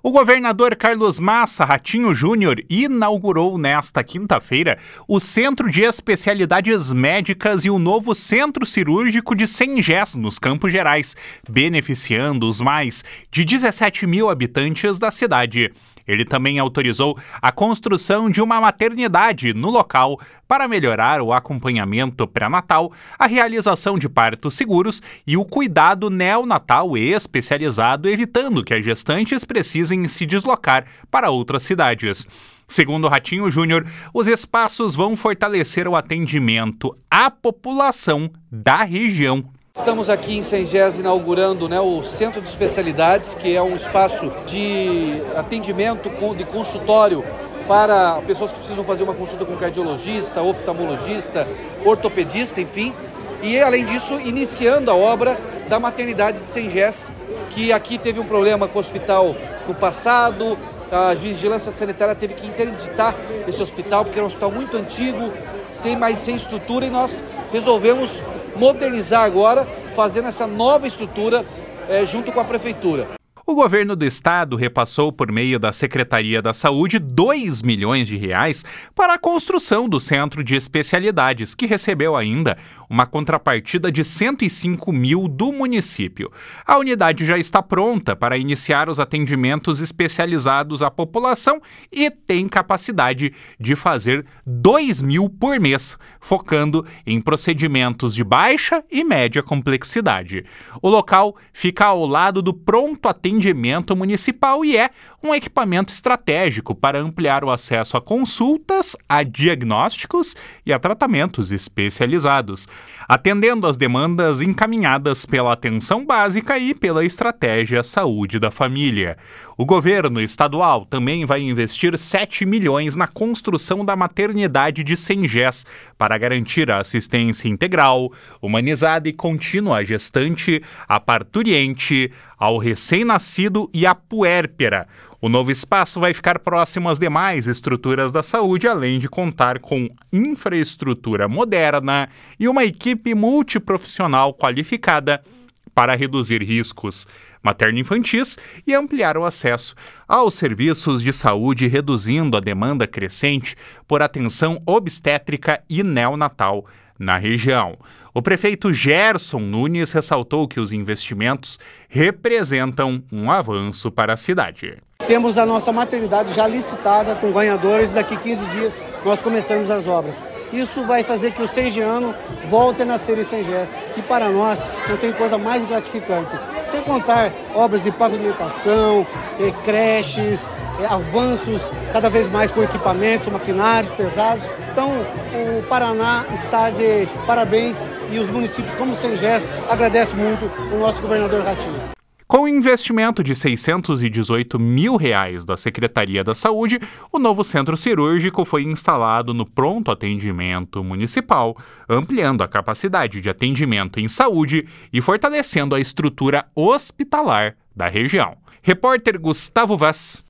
O governador Carlos Massa Ratinho Júnior inaugurou nesta quinta-feira o Centro de Especialidades Médicas e o novo Centro Cirúrgico de Sengés, nos Campos Gerais, beneficiando os mais de 17 mil habitantes da cidade. Ele também autorizou a construção de uma maternidade no local para melhorar o acompanhamento pré-natal, a realização de partos seguros e o cuidado neonatal especializado, evitando que as gestantes precisem se deslocar para outras cidades. Segundo Ratinho Júnior, os espaços vão fortalecer o atendimento à população da região. Estamos aqui em Sengés inaugurando o Centro de Especialidades, que é um espaço de atendimento de consultório para pessoas que precisam fazer uma consulta com cardiologista, oftalmologista, ortopedista, enfim. E além disso, iniciando a obra da maternidade de Sengés, que aqui teve um problema com o hospital no passado. A vigilância sanitária teve que interditar esse hospital, porque era um hospital muito antigo, sem estrutura, e nós resolvemos modernizar agora, fazendo essa nova estrutura junto com a prefeitura. O governo do estado repassou por meio da Secretaria da Saúde R$2 milhões para a construção do Centro de Especialidades, que recebeu ainda uma contrapartida de 105 mil do município. A unidade já está pronta para iniciar os atendimentos especializados à população e tem capacidade de fazer 2 mil por mês, focando em procedimentos de baixa e média complexidade. O local fica ao lado do pronto atendimento municipal e é um equipamento estratégico para ampliar o acesso a consultas, a diagnósticos e a tratamentos especializados, atendendo às demandas encaminhadas pela atenção básica e pela estratégia saúde da família. O governo estadual também vai investir 7 milhões na construção da maternidade de Sengés para garantir a assistência integral, humanizada e contínua à gestante, à parturiente, ao recém-nascido e à puérpera. O novo espaço vai ficar próximo às demais estruturas da saúde, além de contar com infraestrutura moderna e uma equipe multiprofissional qualificada para reduzir riscos materno-infantis e ampliar o acesso aos serviços de saúde, reduzindo a demanda crescente por atenção obstétrica e neonatal na região. O prefeito Gerson Nunes ressaltou que os investimentos representam um avanço para a cidade. Temos a nossa maternidade já licitada com ganhadores, daqui 15 dias nós começamos as obras. Isso vai fazer que o sengiano volte a nascer em Sengés. E para nós não tem coisa mais gratificante. Sem contar obras de pavimentação, creches, avanços cada vez mais com equipamentos, maquinários pesados. Então o Paraná está de parabéns e os municípios como Sengés agradecem muito o nosso governador Ratinho. Com o investimento de R$618 mil da Secretaria da Saúde, o novo centro cirúrgico foi instalado no pronto atendimento municipal, ampliando a capacidade de atendimento em saúde e fortalecendo a estrutura hospitalar da região. Repórter Gustavo Vaz.